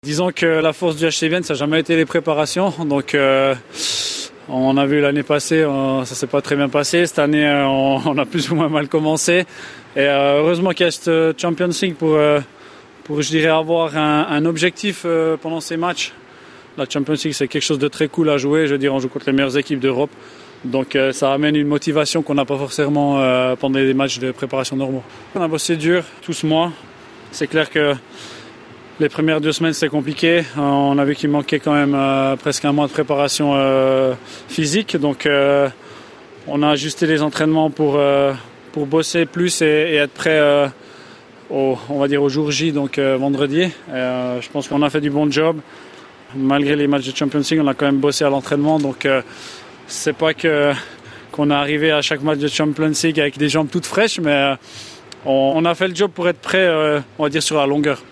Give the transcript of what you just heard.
Disons que la force du HC Vienne, ça n'a jamais été les préparations. Donc, on a vu l'année passée, ça s'est pas très bien passé. Cette année, on a plus ou moins mal commencé. Et heureusement qu'il y a cette Champions League pour je dirais, avoir un objectif pendant ces matchs. La Champions League, c'est quelque chose de très cool à jouer. Je veux dire, on joue contre les meilleures équipes d'Europe. Donc, ça amène une motivation qu'on n'a pas forcément pendant les matchs de préparation normaux. On a bossé dur tout ce mois. C'est clair que les premières 2 semaines, c'était compliqué. On a vu qu'il manquait quand même presque un mois de préparation physique. Donc, on a ajusté les entraînements pour bosser plus et être prêt on va dire au jour J, donc vendredi. Je pense qu'on a fait du bon job. Malgré les matchs de Champions League, on a quand même bossé à l'entraînement. Donc, c'est pas qu'on est arrivé à chaque match de Champions League avec des jambes toutes fraîches, mais on a fait le job pour être prêt, on va dire, sur la longueur.